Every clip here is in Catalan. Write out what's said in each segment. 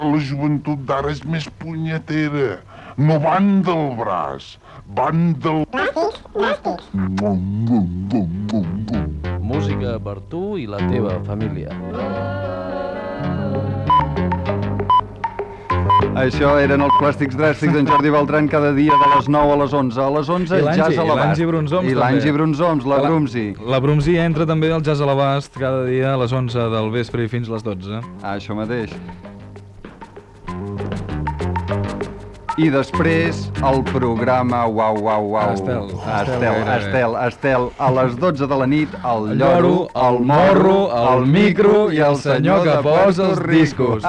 La joventut d'ara és més punyetera. No van del braç, van del... Música per tu i la teva família. Això eren els Plàstics Dràstics d'en Jordi Beltran cada dia de les 9 a les 11. A les 11, jazz a l'abast. I l'Angi Brunzoms I l'Angi Brunzoms, la Brumsi. La Brumsi entra també al jazz a l'abast cada dia a les 11 del vespre i fins les 12. Això mateix. I després el programa Uau. Estel, a les 12 de la nit, el lloro, el morro, el micro i el senyor que posa els discos.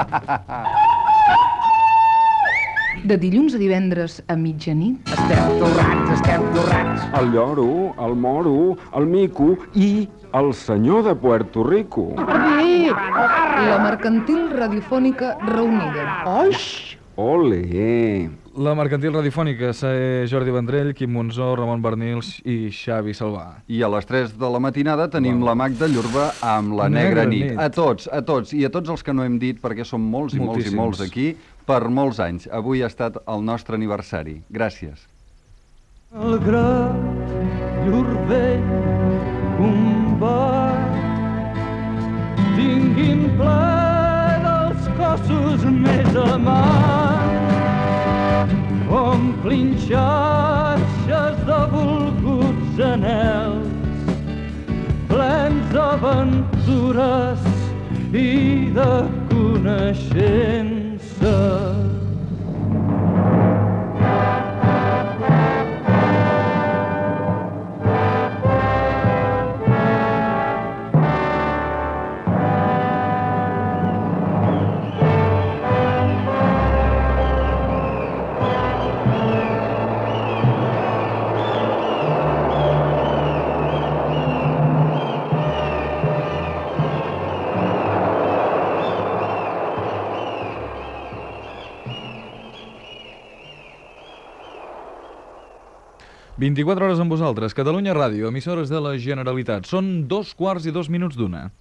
De dilluns a divendres a mitjanit. Estem torrats. El lloro, el moro, el mico i el senyor de Puerto Rico. La mercantil radiofònica reunida. Oix! Ole! La mercantil radiofònica, Jordi Vendrell, Quim Monzó, Ramon Bernils i Xavi Salvà. I a les 3 de la matinada tenim la Magda Llurba amb la Negra Nit. A tots, i a tots els que no hem dit, perquè som molts i molts aquí, per molts anys. Avui ha estat el nostre aniversari. Gràcies. El gra, llur vell, un bar, tinguin ple dels cossos més amants, omplin xarxes de volguts anels, plens d'aventures i de coneixences. «24 hores amb vosaltres, Catalunya Ràdio, emissores de la Generalitat. Són 2:02 d'una.